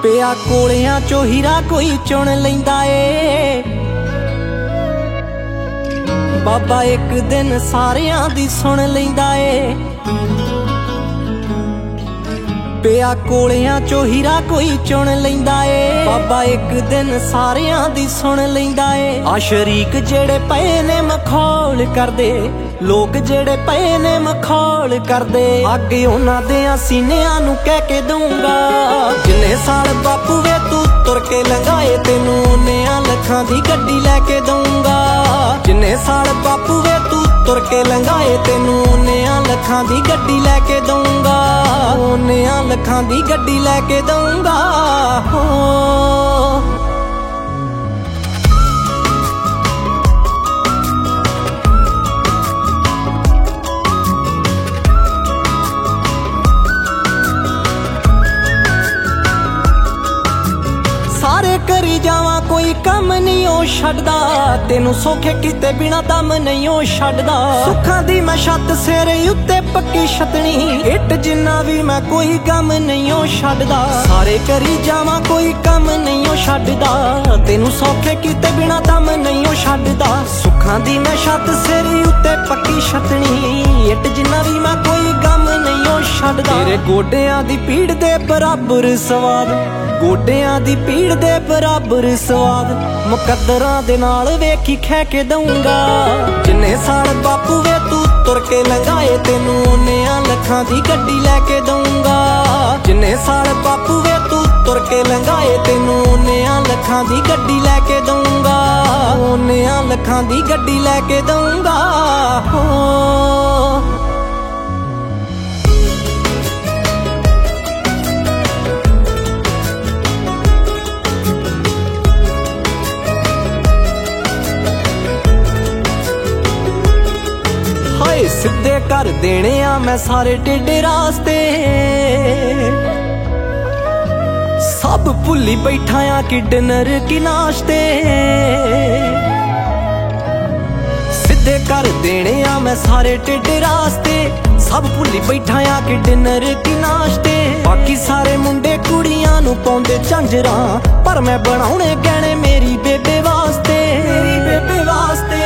ਪਿਆ ਕੋਲਿਆਂ ਚੋਂ ਹੀਰਾ ਕੋਈ ਚੁਣ ਲੈਂਦਾ ਏ। ਬਾਬਾ ਇੱਕ ਦਿਨ ਸਾਰਿਆਂ ਦੀ ਸੁਣ ਲੈਂਦਾ ਏ। ਪਿਆ ਕੋਲਿਆਂ ਚੋਂ ਹੀਰਾ ਕੋਈ ਚੁਣ ਲੈਂਦਾ ਏ। ਬਾਬਾ ਇੱਕ ਦਿਨ ਸਾਰਿਆਂ ਦੀ ਸੁਣ ਲੈਂਦਾ ਏ। ਆ ਸ਼ਰੀਕ ਜਿਹੜੇ ਪਏ ਨੇ ਮਖੌਲ ਕਰਦੇ, ਲੋਕ ਜਿਹੜੇ ਪਏ ਨੇ ਮਖੌਲ ਕਰਦੇ, ਅੱਗੇ ਉਹਨਾਂ ਦੇ ਸੀਨਿਆਂ ਨੂੰ ਕਹਿ ਕੇ ਦਊਂਗਾ। ਜਿੰਨੇ ਸਾਲ ਬਾਪੂ ਵੇ ਤੂੰ ਤੁਰ ਕੇ ਲੰਘਾਏ, ਤੈਨੂੰ ਉਹਨਿਆਂ ਲੱਖਾਂ ਦੀ ਗੱਡੀ ਲੈ ਕੇ ਦਊਂਗਾ। ਜਿੰਨੇ ਸਾਲ ਬਾਪੂ ਵੇ ਤੂੰ ਤੁਰ ਕੇ ਲੰਘਾਏ, ਤੈਨੂੰ ਉਹਨਿਆਂ ਲੱਖਾਂ ਦੀ ਗੱਡੀ ਲੈ ਕੇ ਦਊਂਗਾ। ਉਹਨਿਆਂ ਲੱਖਾਂ ਦੀ ਗੱਡੀ ਲੈ ਕੇ ਦਊਂਗਾ। ਸਾਰੇ ਕਰੀ ਜਾਵਾਂ ਕੋਈ ਕੰਮ ਨਹੀਂ ਉਹ ਛੱਡਦਾ, ਤੈਨੂੰ ਸੌਖੇ ਕੀਤੇ ਬਿਨਾ ਦਮ ਨਹੀਂ ਉਹ ਛੱਡਦਾ। ਸੁੱਖਾਂ ਦੀ ਮੈਂ ਛੱਤ ਸਿਰ ਉੱਤੇ ਪੱਕੀ ਛਤਣੀ, ਇੱਟ ਜਿੰਨਾ ਵੀ ਮੈਂ ਕੋਈ ਗਮ ਨਹੀਂ ਉਹ ਛੱਡਦਾ। ਸਾਰੇ ਕਰੀ ਜਾਵਾਂ ਕੋਈ ਕੰਮ ਨਹੀਂ ਉਹ ਛੱਡਦਾ, ਤੈਨੂੰ ਸੌਖੇ ਕੀਤੇ ਬਿਨਾ ਦਮ ਨਹੀਂ ਉਹ ਛੱਡਦਾ। ਸੁੱਖਾਂ ਦੀ ਮੈਂ ਛੱਤ ਸਿਰ ਉੱਤੇ ਪੱਕੀ ਛਤਣੀ, ਇੱਟ ਜਿੰਨਾ ਵੀ ਮੈਂ ਕੋਈ ਗਮ ਨਹੀਂ ਉਹ ਛੱਡਦਾ। ਤੇਰੇ ਗੋਡਿਆਂ ਦੀ ਪੀੜ ਦੇ ਬਰਾਬਰ ਸਵਾਦ, ਗੋਡਿਆਂ ਦੀ ਪੀੜ ਦੇ ਬਰਾਬਰ ਸਵਾਦ, ਮੁਕੱਦਰਾਂ ਦੇ ਨਾਲ ਵੇਖੀ ਖਹਿ ਕੇ ਦਊਂਗਾ। ਜਿੰਨੇ ਸਾਲ ਬਾਪੂ ਵੇ ਤੂੰ ਤੁਰ ਕੇ ਲੰਘਾਏ, ਤੈਨੂੰ ਉਹਨਿਆਂ ਲੱਖਾਂ ਦੀ ਗੱਡੀ ਲੈ ਕੇ ਦਊਂਗਾ। ਜਿੰਨੇ ਸਾਲ ਬਾਪੂ ਵੇ ਤੂੰ ਤੁਰ ਕੇ ਲੰਘਾਏ, ਤੈਨੂੰ ਉਹਨਿਆਂ ਲੱਖਾਂ ਦੀ ਗੱਡੀ ਲੈ ਕੇ ਦਊਂਗਾ। ਉਹਨਿਆਂ ਲੱਖਾਂ ਦੀ ਗੱਡੀ ਲੈ ਕੇ ਦਊਂਗਾ। ਸਿੱਧੇ ਕਰ ਦੇਣੇ ਆ ਮੈਂ ਸਾਰੇ ਟੇਢੇ ਰਾਸਤੇ, ਸਭ ਭੁੱਲੀ ਬੈਠਾ ਆ ਕਿ ਡਿਨਰ ਕੀ ਨਾਸ਼ਤੇ। ਸਿੱਧੇ ਕਰ ਦੇਣੇ ਆ ਮੈਂ ਸਾਰੇ ਟੇਢੇ ਰਾਸਤੇ, ਸਭ ਭੁੱਲੀ ਬੈਠਾ ਆ ਕਿ ਡਿਨਰ ਕੀ ਨਾਸ਼ਤੇ। ਬਾਕੀ ਸਾਰੇ ਮੁੰਡੇ ਕੁੜੀਆਂ ਨੂੰ ਪਾਉਂਦੇ ਝਾਂਜਰਾਂ, ਪਰ ਮੈਂ ਬਣਾਉਣੇ ਗਹਿਣੇ ਮੇਰੀ ਬੇਬੇ ਵਾਸਤੇ, ਮੇਰੀ ਬੇਬੇ ਵਾਸਤੇ।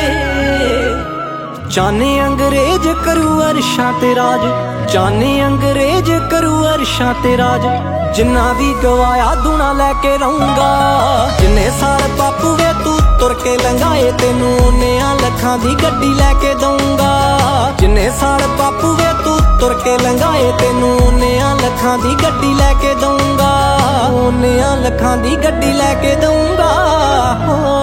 ਚਾਨੇ ਅੰਗਰੇਜ਼ ਕਰੂ ਅਰਸ਼ਾਂ ਤੇ ਰਾਜ, ਚਾਨੇ ਅੰਗਰੇਜ਼ ਕਰੂ ਅਰਸ਼ਾਂ ਤੇ ਰਾਜ, ਜਿੰਨਾ ਵੀ ਗਵਾਇਆ ਦੂਣਾ ਲੈ ਕੇ ਰਹੂੰਗਾ। ਜਿੰਨੇ ਸਾਲ ਬਾਪੂ ਵੇ ਤੂੰ ਤੁਰ ਕੇ ਲੰਘਾਏ, ਤੈਨੂੰ ਉਹਨਿਆਂ ਲੱਖਾਂ ਦੀ ਗੱਡੀ ਲੈ ਕੇ ਦਊਂਗਾ। ਜਿੰਨੇ ਸਾਲ ਬਾਪੂ ਵੇ ਤੂੰ ਤੁਰ ਕੇ ਲੰਘਾਏ, ਤੈਨੂੰ ਉਹਨਿਆਂ ਲੱਖਾਂ ਦੀ ਗੱਡੀ ਲੈ ਕੇ ਦਊਂਗਾ। ਉਹਨਿਆਂ ਲੱਖਾਂ ਦੀ ਗੱਡੀ ਲੈ ਕੇ ਦਊਂਗਾ।